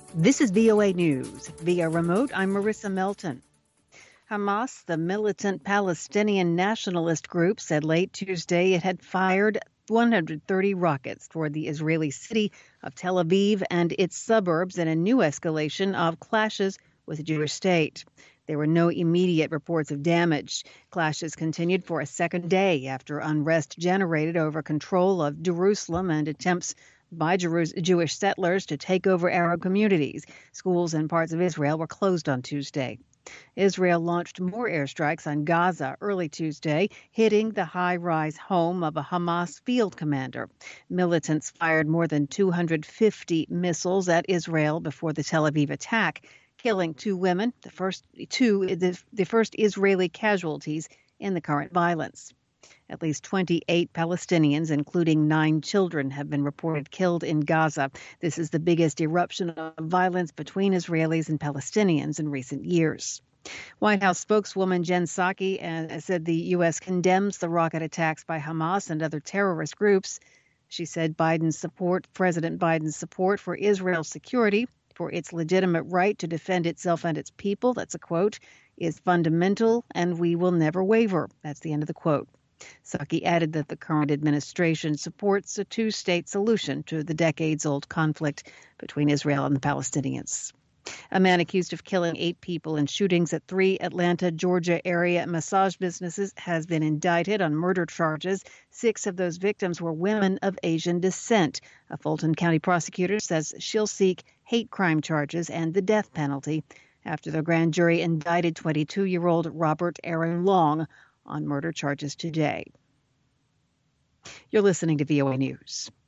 This is VOA News. Via remote, I'm Marissa Melton. Hamas, the militant Palestinian nationalist group, said late Tuesday it had fired 130 rockets toward the Israeli city of Tel Aviv and its suburbs in a new escalation of clashes with the Jewish state. There were no immediate reports of damage. Clashes continued for a second day after unrest generated over control of Jerusalem and attempts by Jewish settlers to take over Arab communities. Schools in parts of Israel were closed on Tuesday. Israel launched more airstrikes on Gaza early Tuesday, hitting the high-rise home of a Hamas field commander. Militants fired more than 250 missiles at Israel before the Tel Aviv attack, killing two women, the first Israeli casualties in the current violence. At least 28 Palestinians, including 9 children, have been reported killed in Gaza. This is the biggest eruption of violence between Israelis and Palestinians in recent years. White House spokeswoman Jen Psaki said the U.S. condemns the rocket attacks by Hamas and other terrorist groups. She said President Biden's support for Israel's security, for its legitimate right to defend itself and its people, that's a quote, is fundamental and we will never waver. That's the end of the quote. Psaki added that the current administration supports a two-state solution to the decades-old conflict between Israel and the Palestinians. A man accused of killing 8 people in shootings at 3 Atlanta, Georgia area massage businesses has been indicted on murder charges. 6 of those victims were women of Asian descent. A Fulton County prosecutor says she'll seek hate crime charges and the death penalty after the grand jury indicted 22-year-old Robert Aaron Long on murder charges today. You're listening to VOA News.